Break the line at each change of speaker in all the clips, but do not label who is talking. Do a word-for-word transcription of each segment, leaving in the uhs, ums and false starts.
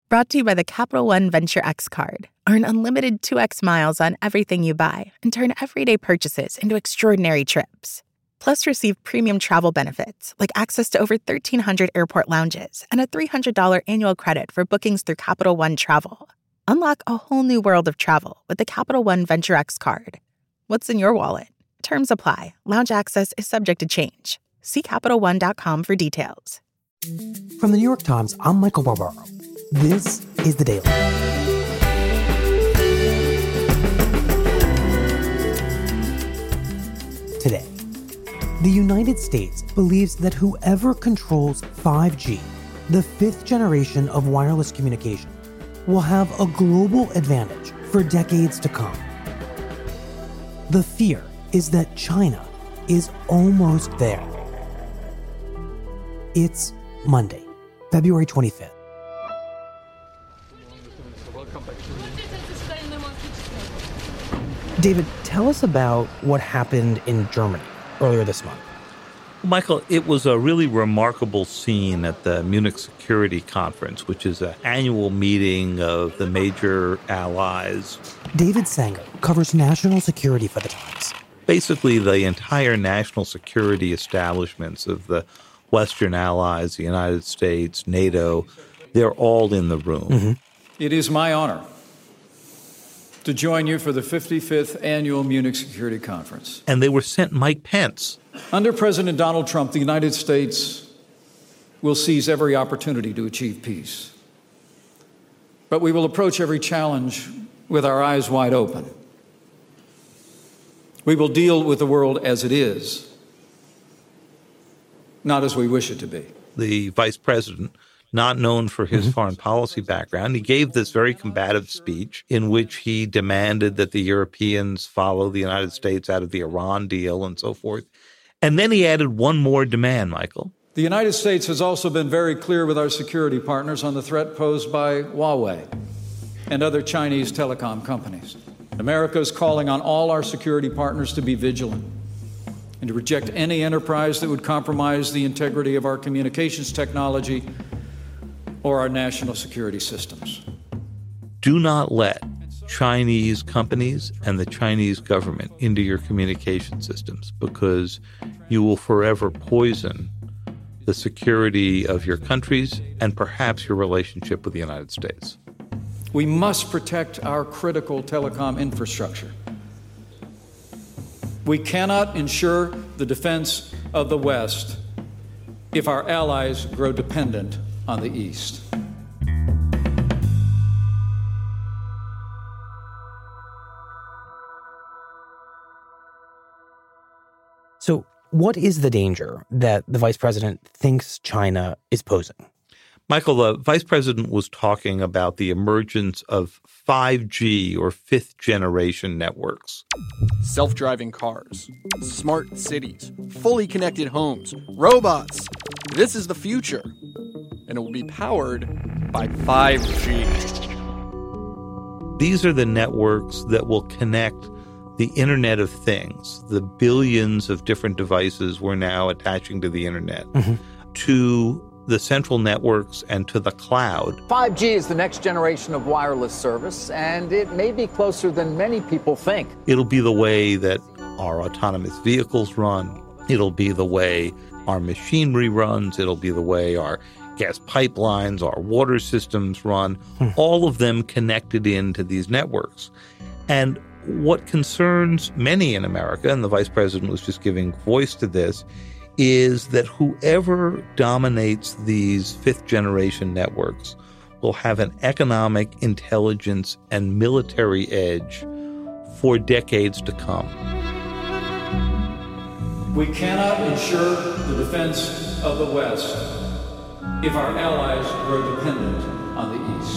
Brought to you by the Capital One Venture X card. Earn unlimited two x miles on everything you buy and turn everyday purchases into extraordinary trips. Plus, receive premium travel benefits like access to over thirteen hundred airport lounges and a three hundred dollars annual credit for bookings through Capital One Travel. Unlock a whole new world of travel with the Capital One Venture X card. What's in your wallet? Terms apply. Lounge access is subject to change. See Capital One dot com for details.
From the New York Times, I'm Michael Barbaro. This is The Daily. Today, the United States believes that whoever controls five G, the fifth generation of wireless communication, will have a global advantage for decades to come. The fear is that China is almost there. It's Monday, February twenty-fifth. David, tell us about what happened in Germany earlier this month.
Michael, it was a really remarkable scene at the Munich Security Conference, which is an annual meeting of the major allies.
David Sanger covers national security for the Times.
Basically, the entire national security establishments of the Western allies, the United States, NATO, they're all in the room.
Mm-hmm.
It is my honor to join you for the fifty-fifth Annual Munich Security Conference.
And they were sent Mike Pence.
Under President Donald Trump, the United States will seize every opportunity to achieve peace. But we will approach every challenge with our eyes wide open. We will deal with the world as it is, not as we wish it to be.
The vice president, not known for his mm-hmm. foreign policy background, he gave this very combative speech in which he demanded that the Europeans follow the United States out of the Iran deal and so forth. And then he added one more demand, Michael.
The United States has also been very clear with our security partners on the threat posed by Huawei and other Chinese telecom companies. America is calling on all our security partners to be vigilant and to reject any enterprise that would compromise the integrity of our communications technology or our national security systems.
Do not let Chinese companies and the Chinese government into your communication systems, because you will forever poison the security of your countries and perhaps your relationship with the United States.
We must protect our critical telecom infrastructure. We cannot ensure the defense of the West if our allies grow dependent on the East.
So what is the danger that the vice president thinks China is posing?
Michael, the vice president was talking about the emergence of five G or fifth generation networks.
Self-driving cars, smart cities, fully connected homes, robots. This is the future, and it will be powered by five G.
These are the networks that will connect the Internet of Things, the billions of different devices we're now attaching to the Internet, mm-hmm. to the central networks and to the cloud.
five G is the next generation of wireless service, and it may be closer than many people think.
It'll be the way that our autonomous vehicles run. It'll be the way our machinery runs. It'll be the way our gas pipelines, our water systems run, hmm. all of them connected into these networks. And what concerns many in America, and the vice president was just giving voice to this, is that whoever dominates these fifth-generation networks will have an economic, intelligence, and military edge for decades to come.
We cannot ensure the defense of the West if our allies grow dependent on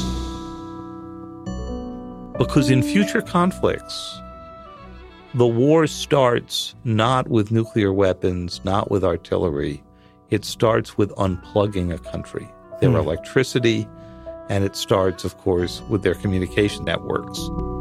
the East.
Because in future conflicts, the war starts not with nuclear weapons, not with artillery. It starts with unplugging a country, their mm. electricity, and it starts, of course, with their communication networks.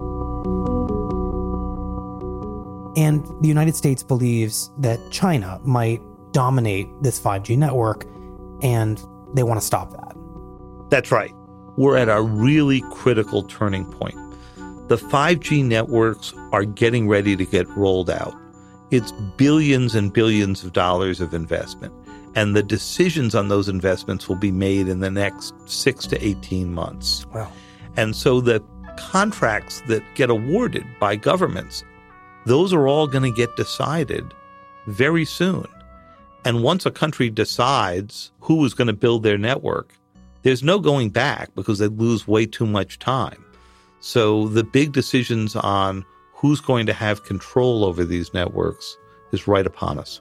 And the United States believes that China might dominate this five G network, and they want to stop that.
That's right. we're at a really critical turning point. The five G networks are getting ready to get rolled out. It's billions and billions of dollars of investment. And the decisions on those investments will be made in the next six to eighteen months.
Wow.
And so the contracts that get awarded by governments, those are all going to get decided very soon. And once a country decides who is going to build their network, there's no going back because they lose way too much time. So the big decisions on who's going to have control over these networks is right upon us.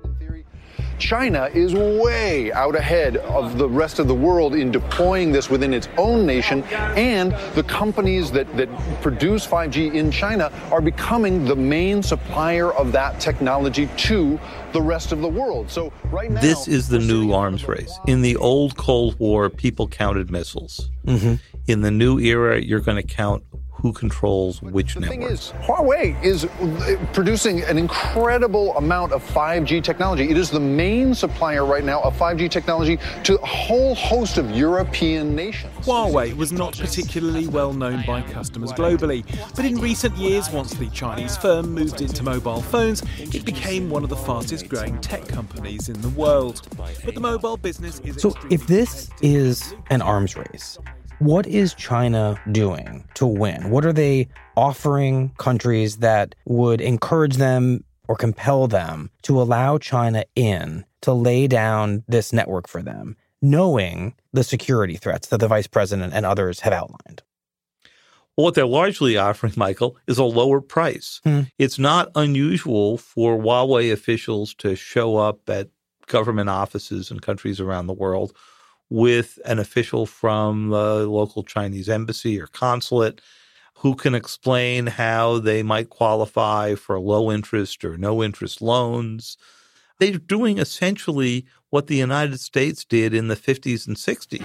China is way out ahead of the rest of the world in deploying this within its own nation, and the companies that, that produce five G in China are becoming the main supplier of that technology to the rest of the world. So right now,
this is the new arms race. In the old Cold War, people counted missiles.
Mm-hmm.
In the new era, you're going to count who controls which
the
networks.
Thing is, Huawei is producing an incredible amount of five G technology. It is the main supplier right now of five G technology to a whole host of European nations.
Huawei was not particularly well known by customers globally, but in recent years, once the Chinese firm moved into mobile phones, it became one of the fastest growing tech companies in the world. But the mobile business is...
So if this is an arms race, what is China doing to win? What are they offering countries that would encourage them or compel them to allow China in to lay down this network for them, knowing the security threats that the vice president and others have outlined?
Well, what they're largely offering, Michael, is a lower price.
Hmm.
It's not unusual for Huawei officials to show up at government offices in countries around the world with an official from the local Chinese embassy or consulate who can explain how they might qualify for low interest or no interest loans. They're doing essentially what the United States did in the fifties and sixties.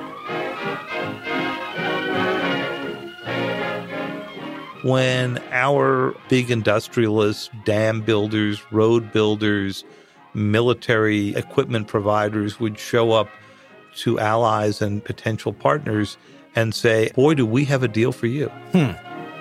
When our big industrialists, dam builders, road builders, military equipment providers would show up to allies and potential partners and say, boy, do we have a deal for you.
Hmm.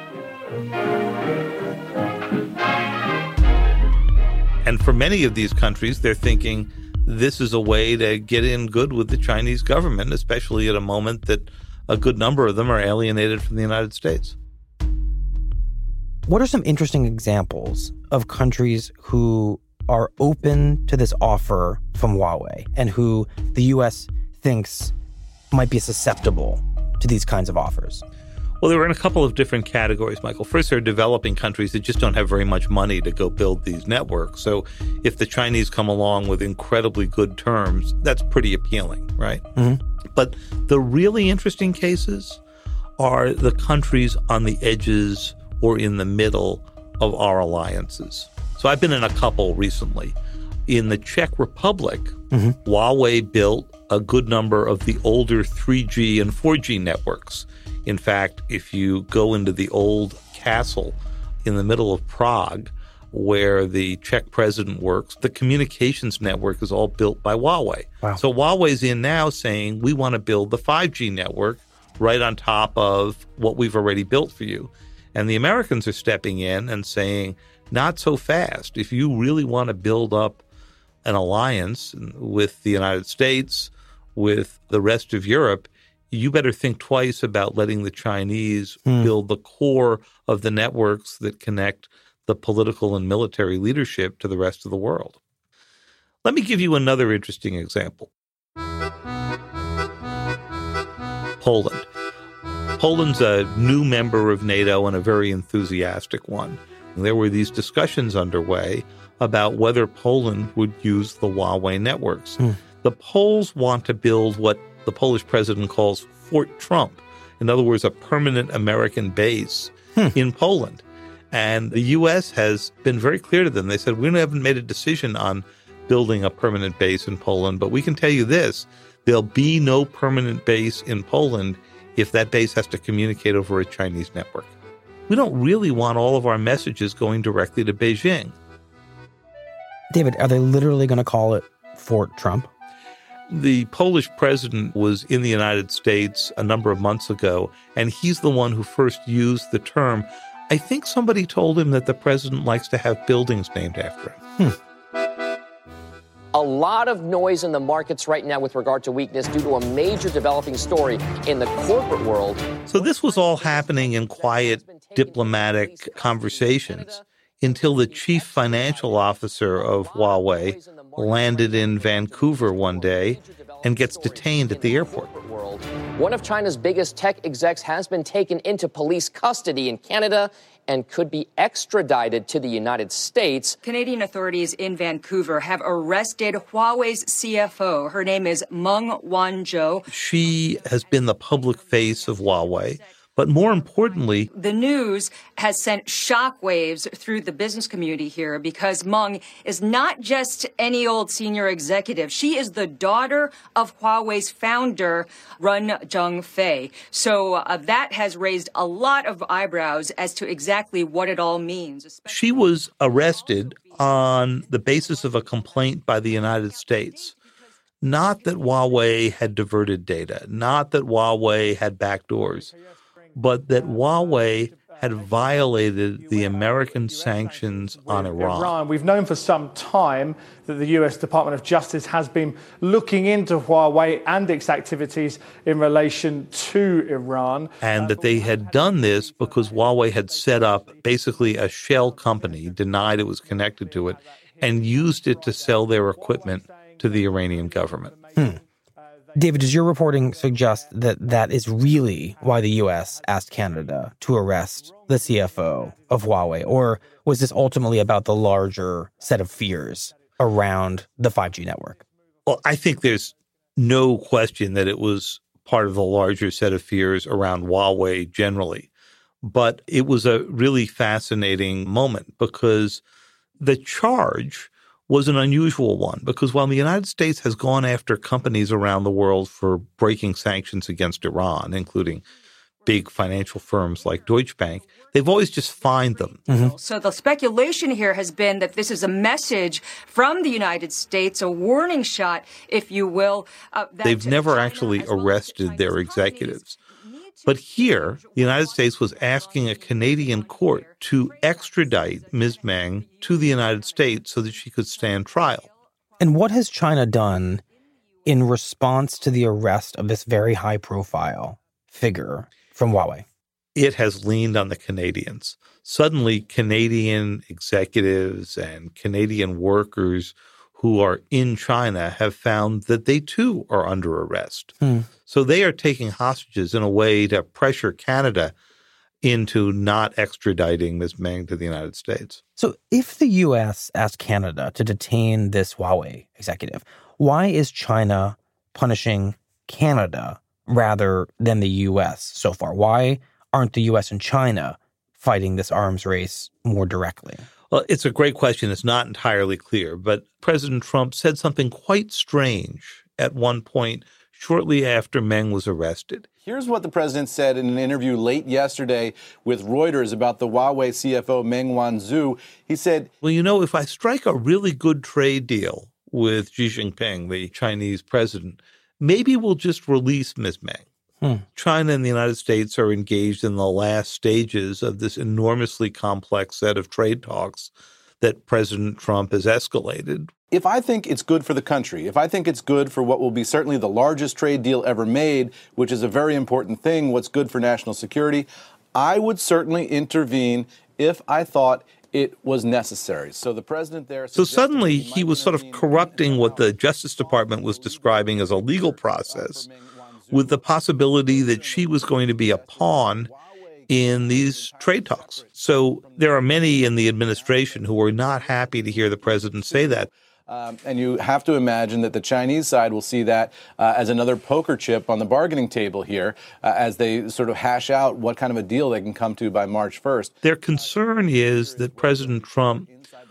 And for many of these countries, they're thinking this is a way to get in good with the Chinese government, especially at a moment that a good number of them are alienated from the United States.
What are some interesting examples of countries who are open to this offer from Huawei and who the U S thinks might be susceptible to these kinds of offers?
Well, they're in a couple of different categories, Michael. First, there are developing countries that just don't have very much money to go build these networks. So if the Chinese come along with incredibly good terms, that's pretty appealing, right?
Mm-hmm.
But the really interesting cases are the countries on the edges or in the middle of our alliances. So I've been in a couple recently. In the Czech Republic, mm-hmm. Huawei built a good number of the older three G and four G networks. In fact, if you go into the old castle in the middle of Prague, where the Czech president works, the communications network is all built by Huawei.
Wow.
So Huawei's in now saying, we want to build the five G network right on top of what we've already built for you. And the Americans are stepping in and saying, not so fast. If you really want to build up an alliance with the United States, with the rest of Europe, you better think twice about letting the Chinese mm. build the core of the networks that connect the political and military leadership to the rest of the world. Let me give you another interesting example. Poland. Poland's a new member of NATO and a very enthusiastic one. And there were these discussions underway about whether Poland would use the Huawei networks. Mm. The Poles want to build what the Polish president calls Fort Trump. In other words, a permanent American base hmm. in Poland. And the U S has been very clear to them. They said, we haven't made a decision on building a permanent base in Poland, but we can tell you this, there'll be no permanent base in Poland if that base has to communicate over a Chinese network. We don't really want all of our messages going directly to Beijing.
David, are they literally going to call it Fort Trump?
The Polish president was in the United States a number of months ago, and he's the one who first used the term. I think somebody told him that the president likes to have buildings named after him. Hmm.
A lot of noise in the markets right now with regard to weakness due to a major developing story in the corporate world.
So this was all happening in quiet diplomatic conversations until the chief financial officer of Huawei landed in Vancouver one day and gets detained at the airport.
One of China's biggest tech execs has been taken into police custody in Canada and could be extradited to the United States.
Canadian authorities in Vancouver have arrested Huawei's C F O. Her name is Meng Wanzhou.
She has been the public face of Huawei. But more importantly,
the news has sent shockwaves through the business community here because Meng is not just any old senior executive. She is the daughter of Huawei's founder, Ren Zhengfei. So uh, that has raised a lot of eyebrows as to exactly what it all means.
She was arrested on the basis of a complaint by the United States. Not that Huawei had diverted data, not that Huawei had backdoors, but that Huawei had violated the American sanctions on Iran.
Iran. We've known for some time that the U S Department of Justice has been looking into Huawei and its activities in relation to Iran.
And that they had done this because Huawei had set up basically a shell company, denied it was connected to it, and used it to sell their equipment to the Iranian government.
Hmm. David, does your reporting suggest that that is really why the U S asked Canada to arrest the C F O of Huawei? Or was this ultimately about the larger set of fears around the five G network?
Well, I think there's no question that it was part of the larger set of fears around Huawei generally. But it was a really fascinating moment because the charge was an unusual one, because while the United States has gone after companies around the world for breaking sanctions against Iran, including big financial firms like Deutsche Bank, they've always just fined them.
Mm-hmm. So the speculation here has been that this is a message from the United States, a warning shot, if you will. Uh,
they've never China actually arrested their executives. But here, the United States was asking a Canadian court to extradite Miz Meng to the United States so that she could stand trial.
And what has China done in response to the arrest of this very high-profile figure from Huawei?
It has leaned on the Canadians. Suddenly, Canadian executives and Canadian workers who are in China have found that they too are under arrest. Hmm. So they are taking hostages in a way to pressure Canada into not extraditing Miz Meng to the United States.
So if the U S asked Canada to detain this Huawei executive, why is China punishing Canada rather than the U S so far? Why aren't the U S and China fighting this arms race more directly?
Well, it's a great question. It's not entirely clear, but President Trump said something quite strange at one point shortly after Meng was arrested.
Here's what the president said in an interview late yesterday with Reuters about the Huawei C F O Meng Wanzhou. He said,
well, you know, if I strike a really good trade deal with Xi Jinping, the Chinese president, maybe we'll just release Miz Meng. Hmm. China and the United States are engaged in the last stages of this enormously complex set of trade talks that President Trump has escalated.
If I think it's good for the country, if I think it's good for what will be certainly the largest trade deal ever made, which is a very important thing, what's good for national security, I would certainly intervene if I thought it was necessary. So the president there...
So suddenly he was sort of corrupting what the Justice Department was describing as a legal process with the possibility that she was going to be a pawn in these trade talks. So there are many in the administration who are not happy to hear the president say that.
Um, and you have to imagine that the Chinese side will see that uh, as another poker chip on the bargaining table here uh, as they sort of hash out what kind of a deal they can come to by March first.
Their concern is that President Trump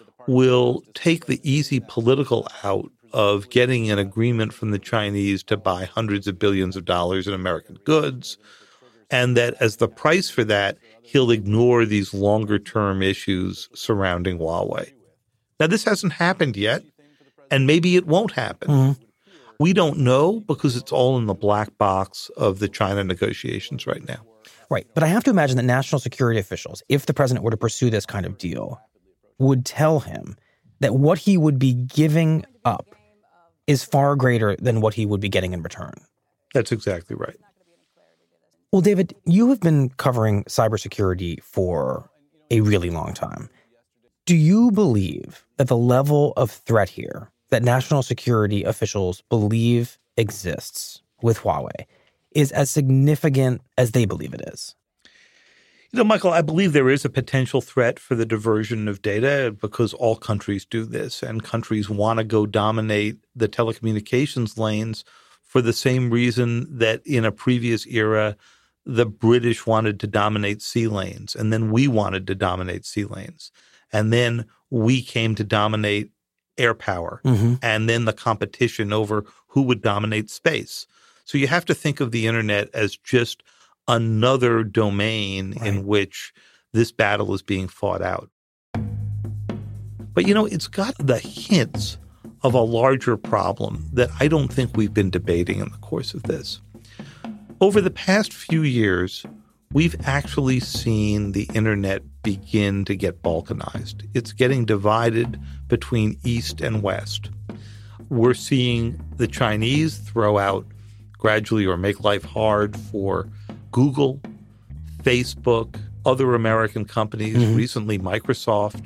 will take the easy political out of getting an agreement from the Chinese to buy hundreds of billions of dollars in American goods, and that as the price for that, he'll ignore these longer-term issues surrounding Huawei. Now, this hasn't happened yet, and maybe it won't happen. Mm-hmm. We don't know because it's all in the black box of the China negotiations right now.
Right. But I have to imagine that national security officials, if the president were to pursue this kind of deal, would tell him that what he would be giving up is far greater than what he would be getting in return.
That's exactly right.
Well, David, you have been covering cybersecurity for a really long time. Do you believe that the level of threat here that national security officials believe exists with Huawei is as significant as they believe it is?
You know, Michael, I believe there is a potential threat for the diversion of data because all countries do this, and countries want to go dominate the telecommunications lanes for the same reason that in a previous era, the British wanted to dominate sea lanes, and then we wanted to dominate sea lanes. And then we came to dominate air power, mm-hmm. and then the competition over who would dominate space. So you have to think of the internet as just another domain right. in which this battle is being fought out. But, you know, it's got the hints of a larger problem that I don't think we've been debating in the course of this. Over the past few years, we've actually seen the internet begin to get balkanized. It's getting divided between East and West. We're seeing the Chinese throw out gradually or make life hard for Google, Facebook, other American companies, mm-hmm. recently Microsoft,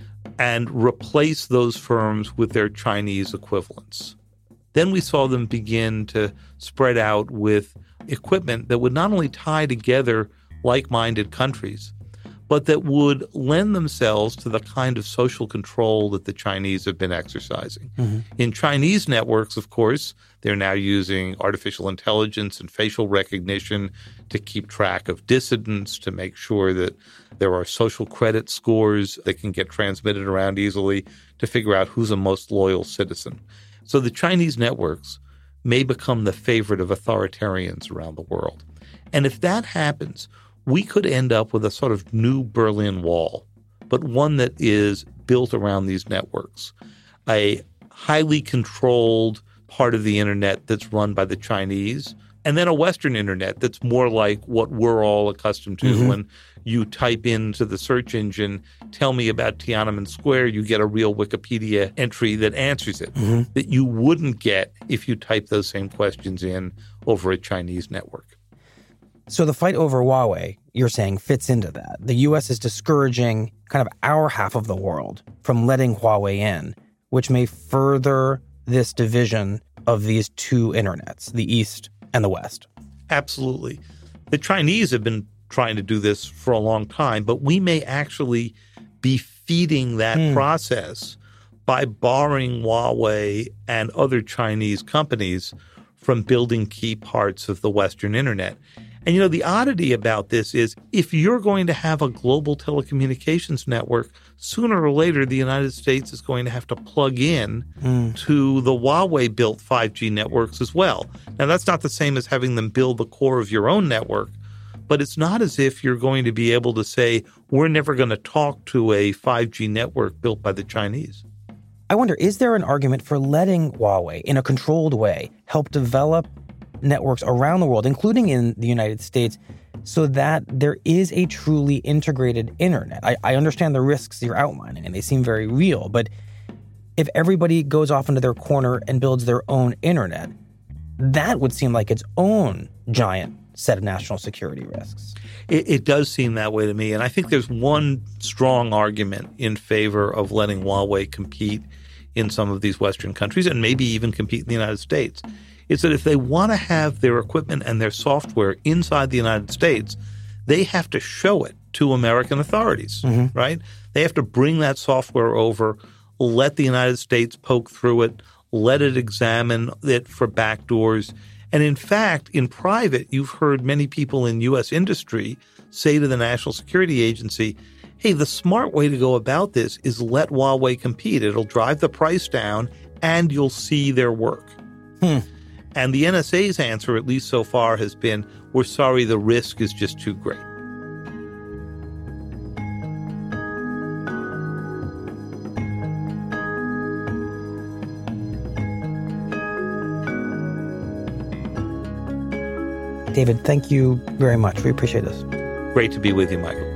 and replace those firms with their Chinese equivalents. Then we saw them begin to spread out with equipment that would not only tie together like-minded countries, but that would lend themselves to the kind of social control that the Chinese have been exercising. Mm-hmm. In Chinese networks, of course, they're now using artificial intelligence and facial recognition to keep track of dissidents, to make sure that there are social credit scores that can get transmitted around easily to figure out who's a most loyal citizen. So the Chinese networks may become the favorite of authoritarians around the world. And if that happens, we could end up with a sort of new Berlin Wall, but one that is built around these networks, a highly controlled part of the internet that's run by the Chinese, and then a Western internet that's more like what we're all accustomed to. Mm-hmm. When you type into the search engine, tell me about Tiananmen Square, you get a real Wikipedia entry that answers it, mm-hmm. that you wouldn't get if you type those same questions in over a Chinese network.
So the fight over Huawei, you're saying, fits into that. The U S is discouraging kind of our half of the world from letting Huawei in, which may further this division of these two internets, the East and the West.
Absolutely. The Chinese have been trying to do this for a long time, but we may actually be feeding that mm. process by barring Huawei and other Chinese companies from building key parts of the Western internet. And, you know, the oddity about this is if you're going to have a global telecommunications network, sooner or later, the United States is going to have to plug in mm. to the Huawei-built five G networks as well. Now, that's not the same as having them build the core of your own network, but it's not as if you're going to be able to say, we're never going to talk to a five G network built by the Chinese.
I wonder, is there an argument for letting Huawei, in a controlled way, help develop networks around the world, including in the United States, so that there is a truly integrated internet? I, I understand the risks you're outlining, and they seem very real, but if everybody goes off into their corner and builds their own internet, that would seem like its own giant set of national security risks.
It, it does seem that way to me, and I think there's one strong argument in favor of letting Huawei compete in some of these Western countries and maybe even compete in the United States. Is that if they want to have their equipment and their software inside the United States, they have to show it to American authorities, mm-hmm. right? They have to bring that software over, let the United States poke through it, let it examine it for backdoors. And in fact, in private, you've heard many people in U S industry say to the National Security Agency, hey, the smart way to go about this is let Huawei compete. It'll drive the price down and you'll see their work. Hmm. And the N S A's answer, at least so far, has been, we're sorry, the risk is just too great.
David, thank you very much. We appreciate this.
Great to be with you, Michael.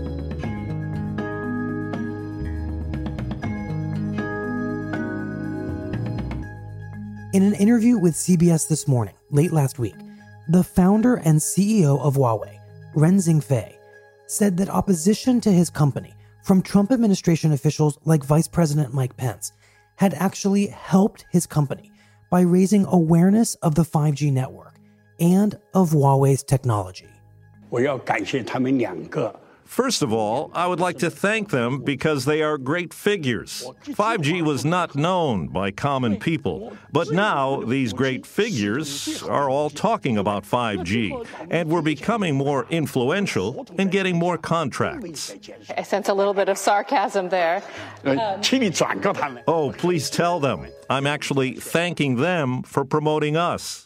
In an interview with C B S This Morning, late last week, the founder and C E O of Huawei, Ren Zhengfei, said that opposition to his company from Trump administration officials like Vice President Mike Pence had actually helped his company by raising awareness of the five G network and of Huawei's technology.
我要感谢他们两个
First of all, I would like to thank them because they are great figures. five G was not known by common people, but now these great figures are all talking about five G, and we're becoming more influential and getting more contracts.
I sense a little bit of sarcasm there. Um,
oh, please tell them. I'm actually thanking them for promoting us.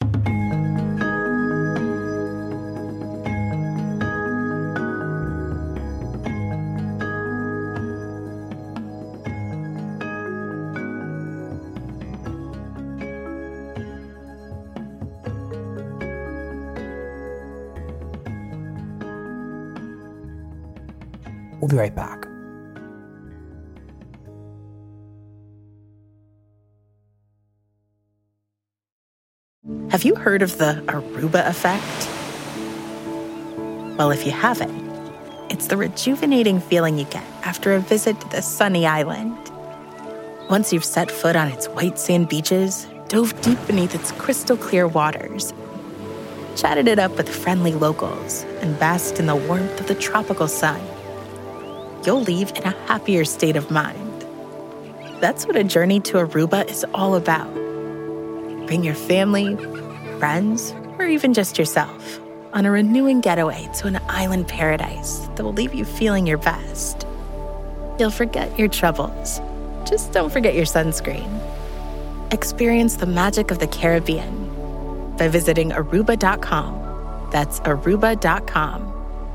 We'll be right back.
Have you heard of the Aruba effect? Well, if you haven't, it's the rejuvenating feeling you get after a visit to the sunny island. Once you've set foot on its white sand beaches, dove deep beneath its crystal clear waters, chatted it up with friendly locals, and basked in the warmth of the tropical sun, you'll leave in a happier state of mind. That's what a journey to Aruba is all about. Bring your family, friends, or even just yourself on a renewing getaway to an island paradise that will leave you feeling your best. You'll forget your troubles. Just don't forget your sunscreen. Experience the magic of the Caribbean by visiting Aruba dot com. That's Aruba dot com.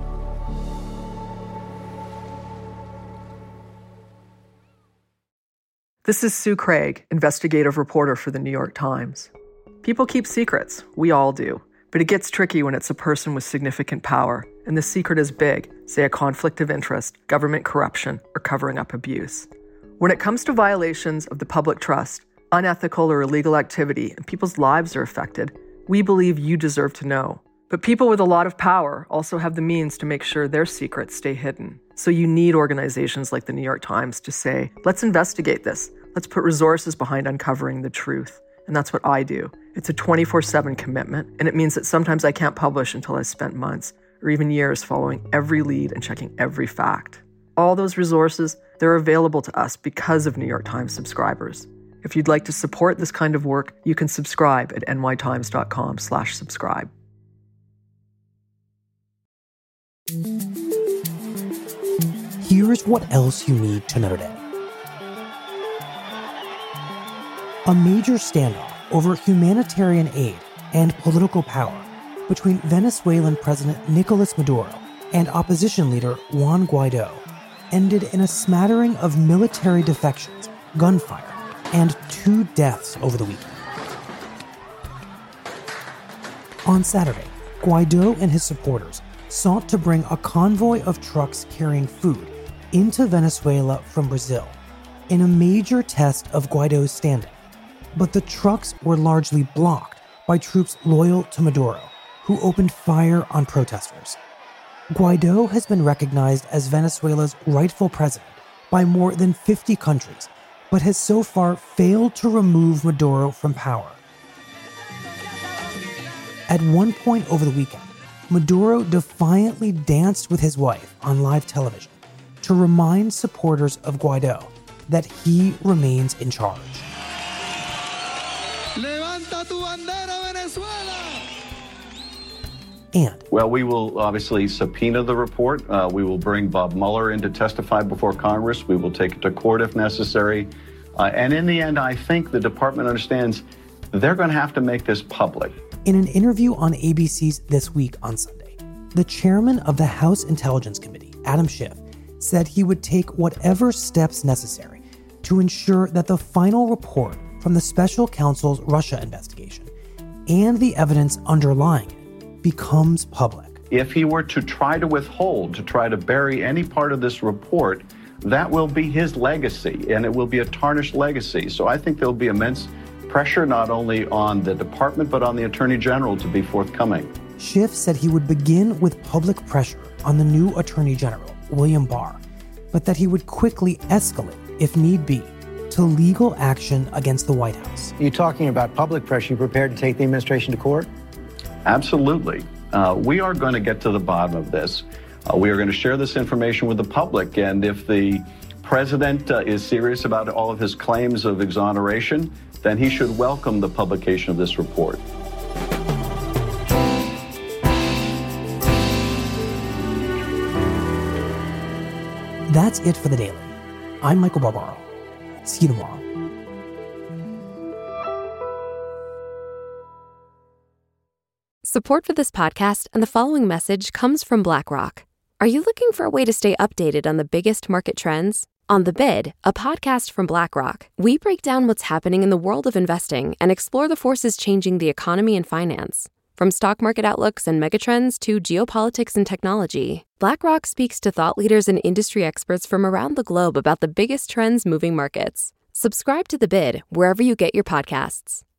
This is Sue Craig, investigative reporter for The New York Times. People keep secrets. We all do. But it gets tricky when it's a person with significant power, and the secret is big, say a conflict of interest, government corruption, or covering up abuse. When it comes to violations of the public trust, unethical or illegal activity, and people's lives are affected, we believe you deserve to know. But people with a lot of power also have the means to make sure their secrets stay hidden. So you need organizations like the New York Times to say, let's investigate this. Let's put resources behind uncovering the truth. And that's what I do. It's a twenty-four seven commitment, and it means that sometimes I can't publish until I've spent months or even years following every lead and checking every fact. All those resources, they're available to us because of New York Times subscribers. If you'd like to support this kind of work, you can subscribe at nytimes.com slash subscribe.
Here's what else you need to know today. A major standoff over humanitarian aid and political power between Venezuelan President Nicolas Maduro and opposition leader Juan Guaido ended in a smattering of military defections, gunfire, and two deaths over the weekend. On Saturday, Guaido and his supporters sought to bring a convoy of trucks carrying food into Venezuela from Brazil in a major test of Guaido's standing. But the trucks were largely blocked by troops loyal to Maduro, who opened fire on protesters. Guaido has been recognized as Venezuela's rightful president by more than fifty countries, but has so far failed to remove Maduro from power. At one point over the weekend, Maduro defiantly danced with his wife on live television to remind supporters of Guaido that he remains in charge.
Levanta tu bandera, Venezuela!
And
well, we will obviously subpoena the report. Uh, we will bring Bob Mueller in to testify before Congress. We will take it to court if necessary. Uh, and in the end, I think the department understands they're going to have to make this public.
In an interview on A B C's This Week on Sunday, the chairman of the House Intelligence Committee, Adam Schiff, said he would take whatever steps necessary to ensure that the final report from the special counsel's Russia investigation and the evidence underlying it becomes public.
If he were to try to withhold, to try to bury any part of this report, that will be his legacy, and it will be a tarnished legacy. So I think there'll be immense pressure not only on the department, but on the Attorney General to be forthcoming.
Schiff said he would begin with public pressure on the new Attorney General, William Barr, but that he would quickly escalate, if need be, to legal action against the White House.
Are you talking about public pressure? You prepared to take the administration to court?
Absolutely. Uh, we are going to get to the bottom of this. Uh, we are going to share this information with the public, and if the president uh, is serious about all of his claims of exoneration, then he should welcome the publication of this report.
That's it for The Daily. I'm Michael Barbaro. See you tomorrow.
Support for this podcast and the following message comes from BlackRock. Are you looking for a way to stay updated on the biggest market trends? On The Bid, a podcast from BlackRock, we break down what's happening in the world of investing and explore the forces changing the economy and finance. From stock market outlooks and megatrends to geopolitics and technology, BlackRock speaks to thought leaders and industry experts from around the globe about the biggest trends moving markets. Subscribe to The Bid wherever you get your podcasts.